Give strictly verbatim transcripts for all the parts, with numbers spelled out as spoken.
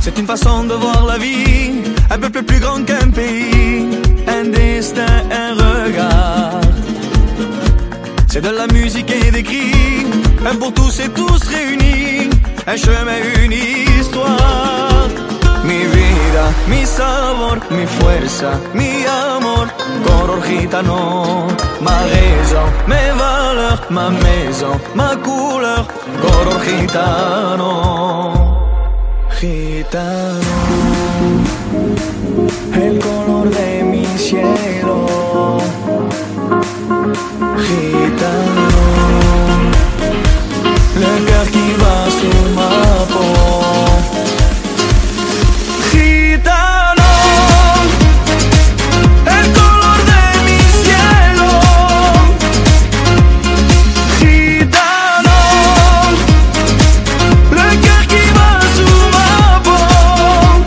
C'est une façon de voir la vie, un peuple plus grand qu'un pays, un destin, un regard. C'est de la musique et des cris, un pour tous et tous réunis, un chemin, une histoire. Mi vida, mi sabor, mi fuerza, mi amor, color gitano. Ma raison, mes valeurs, ma maison, ma couleur, color gitano. Gitano, el color de mi cielo. Gitano, le cœur qui bat sur ma peau. Gitano, el color de mi cielo. Gitano, le cœur qui bat sur ma peau.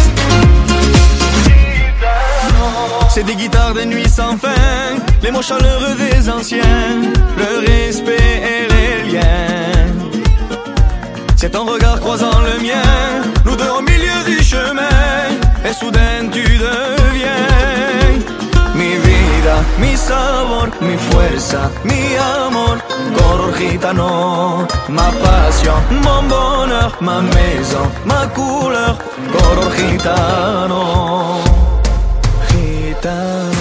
Gitano, c'est des guitares de nuit sans fin, les mots chaleureux des anciens, le respect et les liens. C'est ton regard croisant le mien, nous deux au milieu du chemin, et soudain tu deviens mi vida, mi sabor, mi fuerza, mi amor, color gitano. Ma passion, mon bonheur, ma maison, ma couleur, color gitano. Gitano.